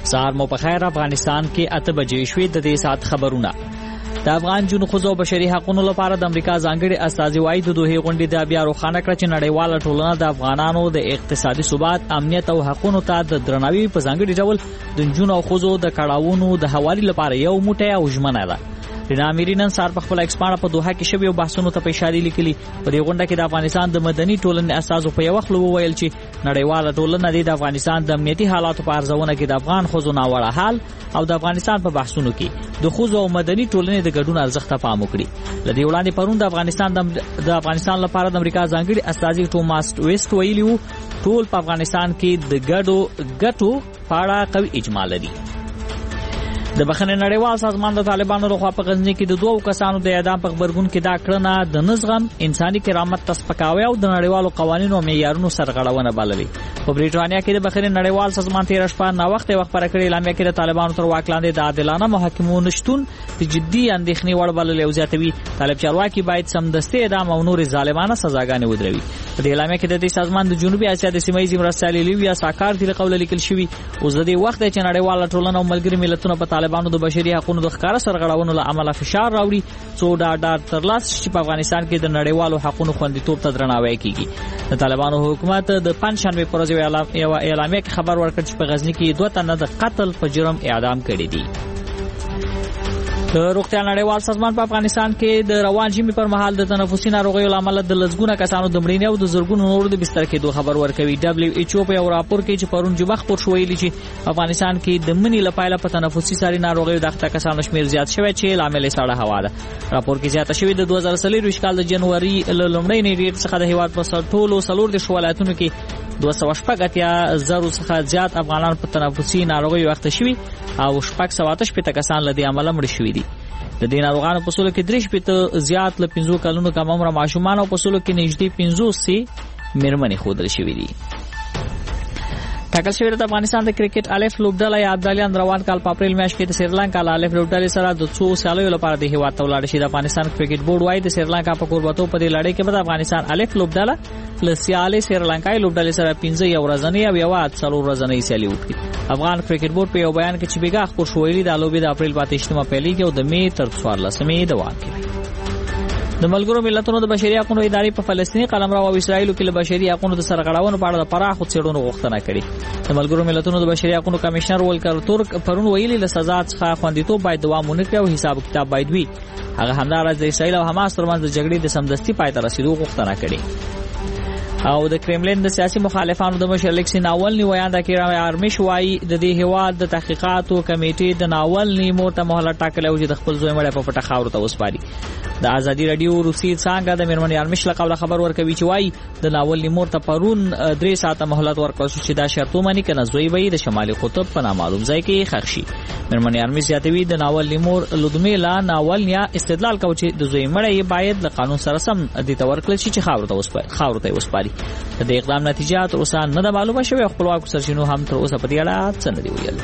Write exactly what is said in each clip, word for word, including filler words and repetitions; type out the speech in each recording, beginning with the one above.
سهار مو په خیر. افغانستان کې اته بجې شوې. د دې سات خبرونه. د افغان جنو خزو بشري حقوقو لپاره د امریکا ځانګړي استازي وايي د دوه غونډې د بیا روښانه کړ چې نړیواله ټولنه د افغانانو د اقتصادي ثبات، امنیت او حقوقو ته د درناوي په ځانګړي ډول د جنو او خزو د کړهونو د حوالې لپاره یو موټی او ژمنه ده. رینا اميري نن سار په خپل ایکسپانډ په دوحه کې شوی او بحثونو ته په اشاره لیکلي. په دې غونډه کې د افغانستان د مدني ټولنې استازو په یو وخت وویل چې نړیواله ټولنه د افغانستان د امنیتي حالاتو په ارزونه کې د افغان خزو ناوړه حال او د افغانستان په بحثونو کې د خزو او مدني ټولنې د ګډون ارزښت ته پام وکړي. لدې وړاندې پرون د افغانستان د افغانستان لپاره د امریکا ځانګړي استازي ټوماس ویسټ ویلي وو ټول په افغانستان کې د ګډو ګټو په اړه قوي اجماع لري. د بخښنې نړیوال سازمان د طالبانو لخوا په غزنی کې د دوو کسانو د اعدام په خبرګون کې دا کړنه د نظم، انساني کرامت ته سپکاوی او د نړیوالو قوانینو او معیارونو سرغړونه بللې. په بریټانیا کې د بخښنې نړیوال سازمان تیر شپه نا وخت وخت پر کړی اعلامیه کې د طالبانو تر واک لاندې د عادلانه محاکمو نشټون د جدي اندېښنې وړ بللې او زیاتوي طالب چارواکي باید سمدستي اعدام او نور ظالمانه سزاګانې ودروي. په دې اعلامیه کې د دې سازمان د جنوبي اسیا د سیمه ییز مرستیال لیویا ساکار د قول لیکل شوی او زه د وخت چې نړیواله ټولنه او ملګری ملتونه په طالبانو د بشري حقوقو د ښکار سرغړونو له امله فشار راوړي څو ډاډ ترلاسه شي په افغانستان کې د نړیوالو حقوقو خوندیتوب ته درناوی کیږي. د طالبانو حکومت د پنځشنبه پر ورځ یو اعلامیه کې خبر ورکړ چې په غزنی کې دوه تنه د قتل په جرم اعدام کړي دي. د روغتیا نړیوال سازمان په افغانستان کې د روان ژمي پر مهال د تنفسي ناروغیو لامل د لزګونه کسانو د مړینې او د زرګونو نورو د بستر کېدو خبر ورکوي. دبليو ایچ او په یو راپور کې چې پرون جمعه خبر شوی دی چې افغانستان کې د منی لپاره په تنفسي ساري ناروغیو د اخته کسانو شمیر زیات شوی چې لامل یې سړه هوا ده. راپور کې زیاته شوی د دوه زره څلور کال د جنوري ل لومړۍ نیټې څخه د هیواد په ټولو څلور د ولایتونو کې دوه سوه شپږ اتیا زره څخه زیات افغانان په تنفسي ناروغیو اخته شوي او شپږ سوه اته شپېته کسان له دې عمله مړه شوي دي. د دې ناروغانو په سلو کې درې شپېته زیات له پنځو کلونو کم عمره ماشومان او په سلو کې نږدې پنځوس مېرمنې ښودل شوي دي. ټاکل شوی د افغانستان د کرکټ الف لوبډله یا ابدالیان روان کال په اپریل میاشت کې د سریلانکا له الف لوبډلې سره د څو سیالیو لپاره د هیواد ته ولاړ شي. د افغانستان کرکټ بورډ وايي د سریلانکا په کوربتو په دې لړۍ کې به د افغانستان الف لوبډله له سیالي سریلانکای لوبډلې سره پنځه یو ورځنۍ او یو څلور ورځنۍ سیالي وکړي. افغان کرکټ بورډ په یو بیان کې چې بیګا خبر شوی د لوبې د اپریل په اتهشتمه پیلېږي او د می تر څوارلسمې دوام کوي. د ملګرو ملتونو د بشري حقوقو ادارې په فلسطیني قلمرو او اسرایل کې له بشري حقوقو د سرغړونو په اړه د پراخو څېړنو غوښتنه کړې. د ملګرو ملتونو د بشري حقوقو کمشنر ولکر تورک پرون ویلي له سزا څخه خوندیتوب باید دوام ونه کړي او حساب کتاب باید وي. هغه همداراز د اسرایل او حماس ترمنځ د جګړې د سمدستي پای ته رسیدو غوښتنه کړې. او د کرملین د سیاسي مخالفانو د مشر الکسی ناولنی ویان د کیرا ارمش وای د دې هواد د تحقیقاتو کمیټې د ناولنی موته مهله ټاکلې او د خپل زوی مړ په پټه خاور ته وسپاري. د ازادي رادیو روسي څنګه د میرمن ارمش له قوله خبر ورکوي چې وای د ناولنی مورته پرون درې ساعته مهلت ورکړل شو چې دا شرطو مانی کنه زوی به د شمالي قطب په نامعلوم ځای کې ښخ شي. میرمن ارمش زیاتوي د ناولنی مور لودمیلا ناولنیا استدلال کوي چې د زوی مړ باید له قانون سره سم د تورکل شي چې خاور ته وسپاري خاور ته وسپاري. د اقدام نتیجه تر اوسه نه ده معلومه شوې. خپلواکو سرچینو هم تر اوسه په دې اړه څه نه دي ویلي.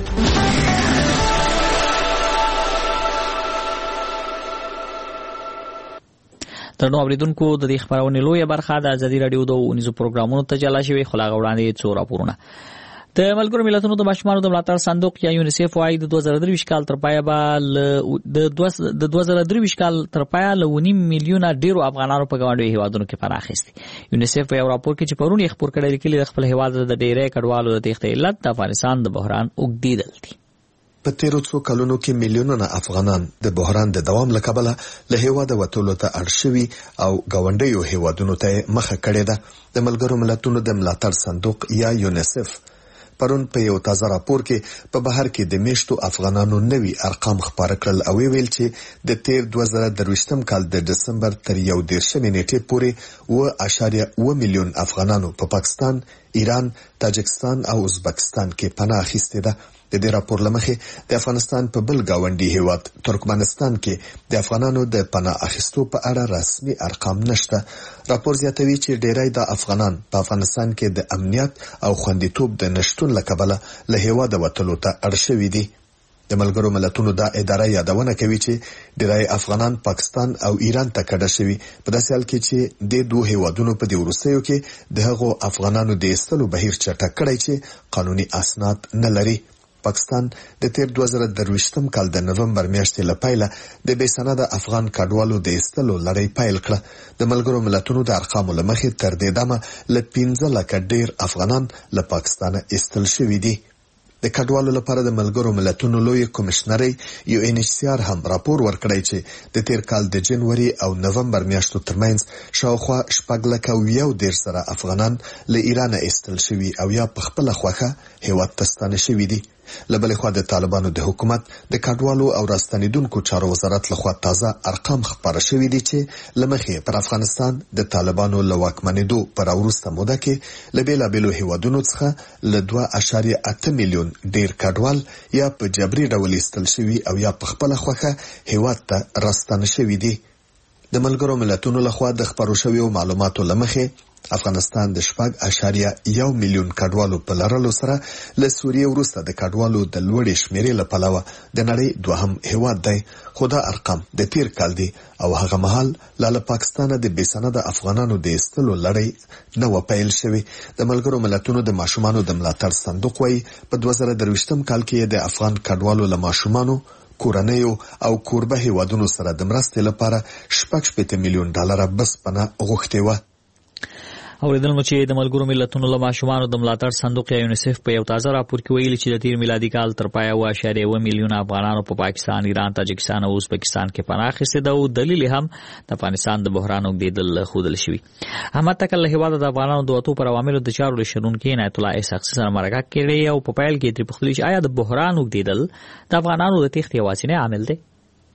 ترنو اوریدونکو د دې خبرونې لویه برخه د ازادي رادیو د ونیزو پروګرامونو ته جلا شوی خلاغ وړاندې څو راپورونه. د ملګرو ملتونو د ماشومانو د ملاتړ صندوق یا یونیسف وايي د دوه زره درې کال تر پایه به د دوه زره درې کال تر پایه له ونیم میلیونه ډیرو افغانانو په ګاونډي هیوادونو کې پناه اخیستي. یونیسف په یو راپور کې چې پرون یې خبر کړی لیکلي د خپل هیواد د ډیرې کډوالو د تېښتې علت د افغانستان د بحران اوږدېدل دي. په تیرو څو کلونو کې میلیونونه افغانان د بحران د دوام له کبله له هیواده وتلو ته اړ شوي او ګاونډیو هیوادونو ته مخه کړې ده. د ملګرو ملتونو د ملاتړ صندوق یا یونیسف پرون په یو تازه راپور کې په بهر کې د میشتو افغانانو نوي ارقام خبر کړل او ویل چې د تیر دوه زره درویشتم کال د دسمبر تر یو دیرشمې نیټې پورې اووه اعشاریه اووه میلیون افغانانو په پاکستان، ایران، تاجکستان او ازبکستان کې پناه اخیستې ده. د دې راپور لمخې د افغانستان په بل گاونډي هیواد ترکمنستان کې د افغانانو د پناه اخیستو په اړه رسمي ارقام نشته. راپور زیاتوي چې ډیری د افغانان په افغانستان کې د امنیت او خوندیتوب د نشټون له کبله له هیواده وتلو ته اړ شوي دي. د ملګرو ملتونو دا اداره یادونه کوي چې ډیری افغانان پاکستان او ایران ته کډه شوي په داسې حال کې چې د دوه هیوادونو په دې وروستیو کې د هغو افغانانو د ایستلو بهیر چټک کړی چې قانوني اسناد نه لري. پاکستان د تیر دوه زره درویشتم کال د نومبر میاشتې له پیله د بې سنده افغان کډوالو د ایستلو لړۍ پیل کړه. د ملګرو ملتونو د ارقامو له مخې تر دې دمه له پنځه لکه ډیر افغانان له پاکستانه ایستل شوي دي. د کډوالو لپاره د ملګرو ملتونو لوی کمشنري یو ان ایچ سی آر هم راپور ورکړی چې د تیر کال د جنوري او نومبر میاشتو ترمنځ شاوخوا شپږ لکه یو دېرش زره افغانان له ایران ایستل شوي او یا په خپله خوښه هیواد ته ستانه شوي دي. له بلې خوا د طالبانو د حکومت د کډوالو او راستنیدونکو چارو وزارت لخوا تازه ارقام خپاره شوي دي چې له مخې پر افغانستان د طالبانو له واکمنېدو په راوروسته موده کې له بېلابېلو هیوادونو څخه له دوه اعشاریه اته میلیون ډیر کډوال یا په جبري ډول ایستل شوي او یا په خپله خوښه هیواد ته راستانه شوي دي. د ملګرو ملتونو لخوا د خپرو شویو معلوماتو له مخې افغانستان د شپږ اعشاریه یو میلیون کډوالو په لرلو سره له سوریې وروسته د کډوالو د لوړې شمیرې له پلوه د نړۍ دوهم هیواد دی. خو دا ارقام د تیر کال دي او هغه مهال له پاکستانه د بې سنده افغانانو د ایستلو لړۍ نه و پیل شوې. د ملګرو ملتونو د ماشومانو د ملاتړ صندوق وايي په دوه زره درویشتم کال کې د افغان کډوالو له ماشومانو کورنیو او کوربه هیوادونو سره د مرستې لپاره شپږ شپېته میلیون ډالره بسپنه غوښتې وه. اوریدل مو چې د ملګرو ملتونو له ماشومانو د ملاتړ صندوق یا یونیسف په یو تازه راپور کې ویلي چې د تیر میلادي کال تر پایه اوه اعشاریه اوه میلیونه افغانانو په پاکستان، ایران، تاجکستان او ازبکستان کې پناه اخیستې ده او دلیل هم د افغانستان د بحران اوږدېدل ښودل شوي. احمد تکل له هېواده د افغانانو د وتو پر عواملو د چارو شنونکي عنایت الله اسحاقي سره مرکه کړې او په پیل کې ترې پوښتلي چې آیا د بحران اوږدېدل د افغانانو د تېښتې یوازینی عامل دی؟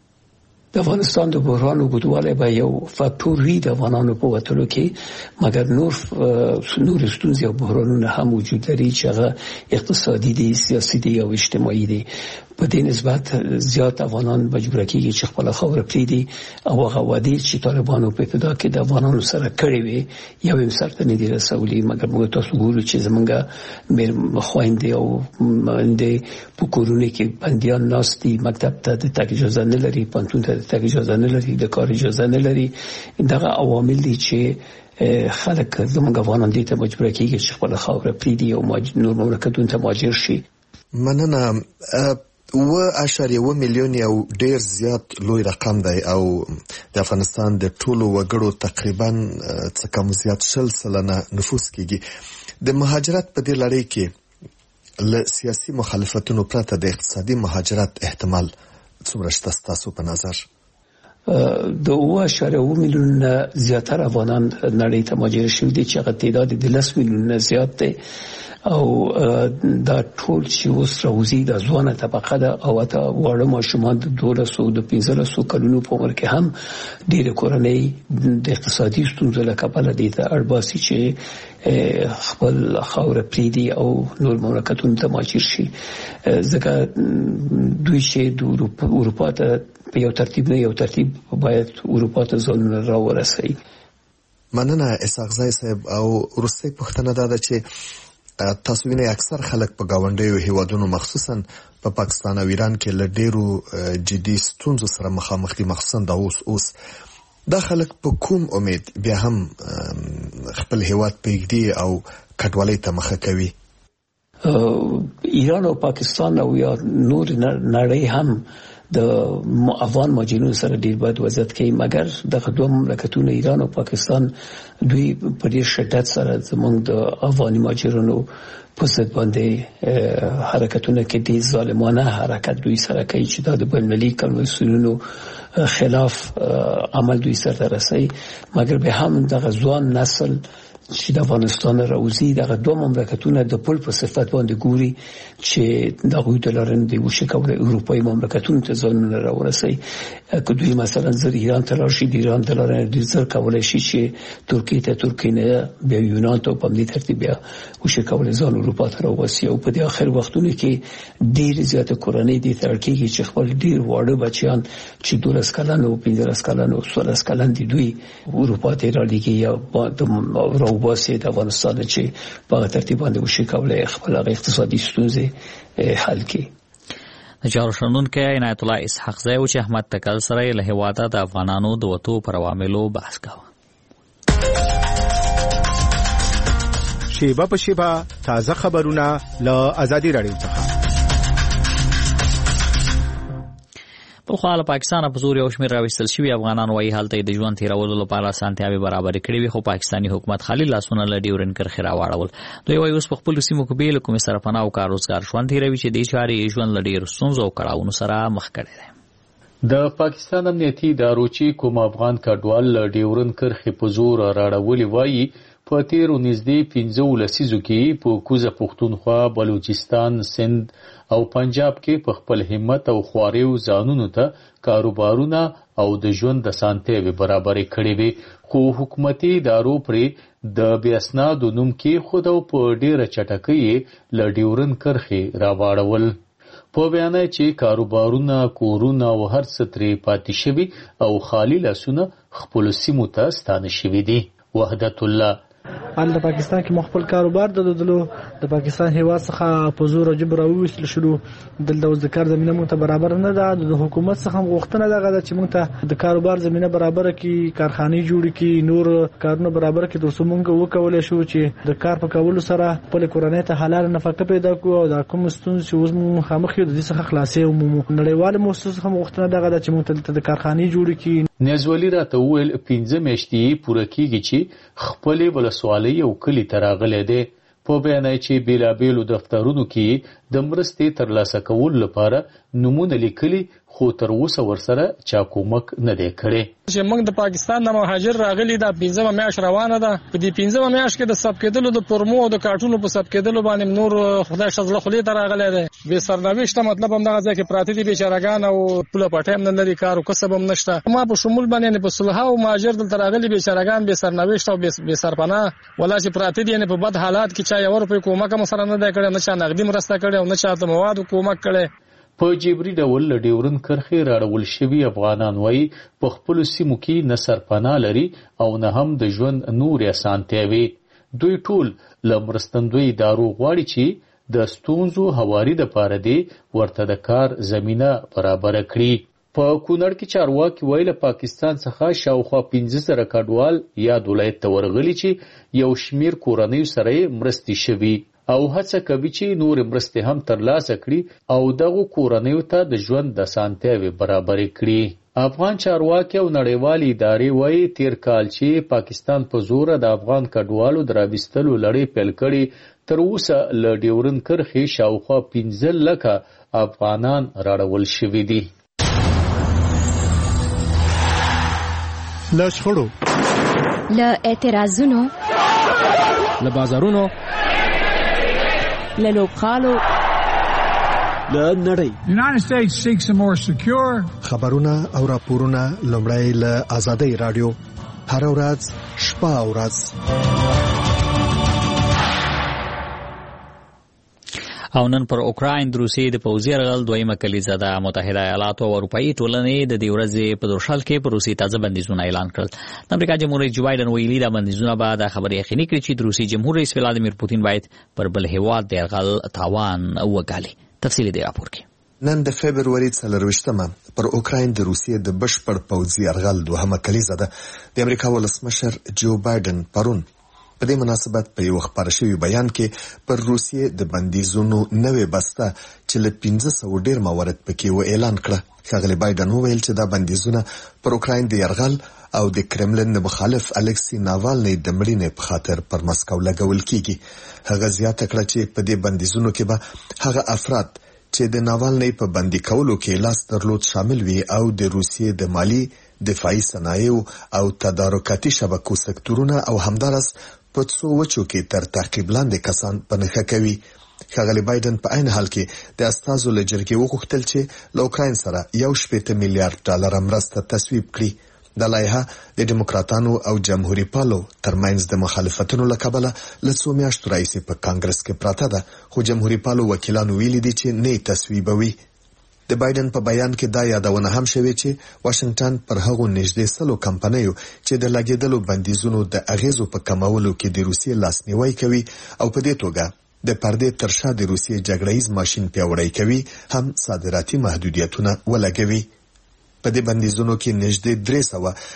د افغانستان د بحران اوږدوالی به یو فاکتور وي د افغانانو په وتلو کې، مګر نور نور ستونزې او بحرانونه هم وجود لري چې هغه اقتصادي دي، سیاسي دي او اجتماعي دي. په دې نسبت زیات افغانان مجبور کېږي چې خپل خاوره پرېږدي او هغه وعدې چې طالبانو په ابتدا کې د افغانانو سره کړې وې یو هم سرته نه دي رسولي. مګر موږ تاسو ګورو چې زمونږ خویندې او میندې په کورونو کې بندیان ناست دي، مکتب ته د تګ اجازه نه لري، پوهنتون ته د تګ اجازه نه لري، د کار اجازه نه لري. دغه عوامل دي چې خلک زمونږ افغانان دې ته مجبور کېږي چې خپل خاوره پرېږدي او نور مملکتونو ته مهاجر شي. مننه. اوه اعشاریه اوه میلیون یو ډیر زیات لوی رقم دی او د افغانستان د ټولو وګړو تقریبا څه کم زیات شل سلنه نفوس کېږي. د مهاجرت په دې لړۍ کې له سیاسي مخالفتونو پرته د اقتصادي مهاجرت احتمال څومره شته ستاسو په نظر؟ د اوه اعشاریه اوه میلیون زیاتره افغانان نړۍ ته مهاجر شوي دي چې هغه تعداد د لس میلیونه زیات دی او دا ټول چې اوس راوځي د ځوانه طبقه ده او اته واړه ماشومان د دولسو د پنځلسو کلونو په عمر کې هم ډېرې کورنۍ د اقتصادي ستونزو له کبله دې ته اړ باسي چې خپل خاوره پرېږدي او نور مملکتونو ته مهاجر شي، ځکه دوی چې د اروپا ته په یو ترتیب نه یو ترتیب باید اروپا ته ځانونه راورسوي. مننه اسحاقزی صاحب. او وروستۍ پوښتنه دا ده چې تاسو وینئ اکثر خلک په ګاونډیو هیوادونو مخصوصا په پاکستان او ایران کې له ډیرو جدي ستونزو سره مخامخ دي، مخصوصا دا اوس اوس دا خلک په کوم امید بیا هم خپل هیواد پرېږدي او کډوالۍ ته مخه کوي؟ ایران او پاکستان او یا نور نړۍ هم د افغان مهاجرینو سره ډیر بد وضعیت کوي، مګر دغه دوه مملکتونه ایران او پاکستان دوی په ډیر شدت سره زموږ د افغاني مهاجرینو په ضد باندې حرکتونه کې دي، ظالمانه حرکت دوی سره کوي چې دا د بین‌المللي کنوانسیونونو خلاف عمل دوی سره رسوي. مګر به هم دغه ځوان نسل چې د افغانستان راوځي دغه دوه مملکتونه د پل په صفت باندې ګوري چې دغه د لارن دی وشي کولای اروپایي مملکتونو ته ځانونه راورسي. که دوی مثلا زر ایران ته راشي، د ایران د لارن د زر کولای شي چې ترکیه ته ترکیه نه بیا یونان ته په دې ترتیب بیا وشي کولای ځان اروپا ته راوځي. او په دې اخر وختونو کې ډیر زیاته کورنۍ دي ترکیه چې خپل ډیر واړه بچیان چې دولس کلن او پنځلس کلن او څوارلس کلن دي دوی اروپا ته راځي یا د واسه د افغانستان چې په ترتیب باندې وشي کولای خپل اقتصادي ستونزې حل کړي. د چارو شنونکي عنایت الله اسحاقزی او چې احمد تکل سره له هیواده د افغانانو د وتو پر عواملو بحث کاوه. شیبه په شیبه تازه خبرونه له آزادي رادیو څخه. په خو له پاکستان په زور یو شمېر راوستل شوي افغانان وايي هلته د ژوند تیرولو لپاره اسانتیاوې برابرې کړې وي، خو پاکستاني حکومت خالي لاسونه له ډیورنډ کرښې راواړول. دوی وايي اوس په خپلو سیمو کې بې له کومې سرپناه او کار روزګار ژوند تېروي چې دې چارې ژوند له ډېرو ستونزو او کړاوونو سره مخ کړی دی. د پاکستان امنیتي ادارو چې کوم افغان کډوال له ډیورنډ کرښې په زور راړولي وایي په تیرو نږدې پنځه لسیزو کې په کوزه پښتونخوا، بلوچستان، سند او پنجاب کې په خپل همت او خواریو ځانونو ته کاروبارونه او د ژوند د اسانتیاوې برابرې کړې وي، خو حکومتي ادارو پرې د بې اسنادو نوم کېښود او په ډېره چټکۍ له ډیورنډ کرښې راواړول. په بیانه چې کاروبارونه، کورونه او هر څه ترې پاتې شوي او خالي لاسونه خپلو سیمو ته ستانه شوي دي. وحدت الله ان د پاکستان کې مخبل کاروبار درلودلو د پاکستان هیواد څخه په زور جبر راوویستل شلو. دلته د کار زمينه مونږ ته برابر نه ده. د حکومت څخه غوښتنه ده چې مونږ ته د کاروبار زمينه برابر کړي، کارخانه جوړ کړي، نور کارونه برابر کړي، ترڅو مونږ وکولای شو چې د کار په کولو سره خپل کورنۍ ته حلال نفقه پیدا کړو او د کوم ستونزې چې اوس مونږ مخامخ یو د دې څخه خلاصې ومو. نړیوال موسسه هم غوښتنه ده چې مونږ ته د کارخانه جوړ کړي. نزولی راته وویل پنځه میاشتې پوره کېږي چې خپلې ولسوالۍ او کلي ته راغلی دی. په بیان چې بیلابیلو دفترونو کې د مرستې ترلاسه کولو لپاره نومونه لیکلي، خو تر اوسه ورسره چا کومک نه دی کړی. چې موږ د پاکستان نه مهاجر راغلي دا پنځمه میاشت روانه ده. په دې پنځمه میاشت کې د سب کېدلو د پرمو او د کارټونو په سب کېدلو باندې نور خدای شزله خولې ته راغلی دی. بې سرنوشته مطلب هم دغه ځای کې پراته دي بیچارهګان او پوله پټۍ هم نه لري، کار او کسب هم نشته. ما په شمول باندې په صلح او مهاجر دلته راغلي بیچارهګان بې سرنوشته او بې سرپناه ولا چې پراته دي، په بد حالات کې چا یو روپۍ کومک هم سره نه دی کړی، نه چا نغدي مرسته کړې او نه چا ته مواد کومک کړی. په جبري ډول له ډیورنډ کرښې راړول شوي افغانان وایي په خپلو سیمو کې نه سرپناه لري او نه هم د ژوند نورې اسانتیاوې. دوی ټول له مرستندوی ادارو غواړي چې د ستونزو هواري دپاره دې ورته د کار زمینه برابره کړي. په کونړ کې چارواکي وایي له پاکستان څخه شاوخوا پنځه زره کډوال یاد ولایت ته ورغلي چې یو شمیر کورنیو سره یې مرستې شوي او هڅه کوي چې نور مرستې هم ترلاسه کړي او دغو کورنیو ته د ژوند د اسانتیاوې برابرې کړي. افغان چارواکي او نړیوالې ادارې وایي تیر کال چې پاکستان په زوره د افغان کډوالو د راوستلو لړۍ پیل کړې، تر اوسه له ډیورنډ کرښې شاوخوا پنځه لکه افغانان راړول شوي دي. له شخړو، له اعتراضونو، له بازارونو، له لوبخالو، له نړۍ. United States seeks a more secure. خبرونه او راپورونه لومړی له آزادۍ رادیو هر ورځ شپه او ورځ. او نن پر اوکراین د روسیې د پوځي یرغل دویمه کلیزه ده. متحده ایالاتو او اروپایي ټولنې د دې ورځې په دوشل کې پر روسیې تازه بندیزونه اعلان کړل. د امریکا جمهور رئیس جو بایدن ویلي دا بندیزونه به د خبرې یقیني کړي چې د روسیې جمهور رئیس ولادیمیر پوتین باید پر بل هیواد د یرغل تاوان وګالي. تفصیل دی راپور کې. نن د فبروري څلرویشتمه پر اوکراین د روسیې د بشپړ پوځي یرغل دوهمه کلیزه ده. د امریکا ولسمشر جو بایدن پرون په دې مناسبت په یو خبر شوی بیان کې پر روسیې د بندیزونو نوې بسته چې له پنځه سوه ډیر موارد پکې و اعلان کړه. ښاغلی بایدن وویل چې دا بندیزونه پر اوکراین د یرغل او د کرملن د مخالف الکسی ناوالنی د مړینې په خاطر پر مسکو لګول کیږي. هغه زیاته کړه چې په دې بندیزونو کې به هغه افراد چې د ناوالنی په بندي کولو کې لاس درلود شامل وي او د روسیې د مالی، دفاعي صنایعو او تدارکاتي شبکو سکتورونه او همدارس په څو وچو کې تر تعقیب لاندې کسان په نښه کوي. ښاغلی بایدن په عین حال کې د استازو له جرګې وغوښتل چې له اوکراین سره یو شپېته میلیارډ ډالره مرسته تصویب کړي. د لایحه د ډیموکراتانو او جمهوریت پالو ترمنځ د مخالفتونو له کبله له څو میاشتو راهیسې په کانګرس کې پراته ده، خو جمهوریت پالو وکیلانو ویلي دي چې نه یې تصویبوي. د بایدن په بیان کې دا یادونه هم شوې چې واشنگټن پر هغو نږدې سلو کمپنیو چې د لګېدلو بندیزونو د اغیزو په کمولو کې د روسیې لاسنیوی کوي او په دې توګه د پردې تر شا د روسیې جګړهیز ماشین پیاوړی کوي هم صادراتي محدودیتونه ولګوي. په دې بندیزونو کې نږدې درې سوه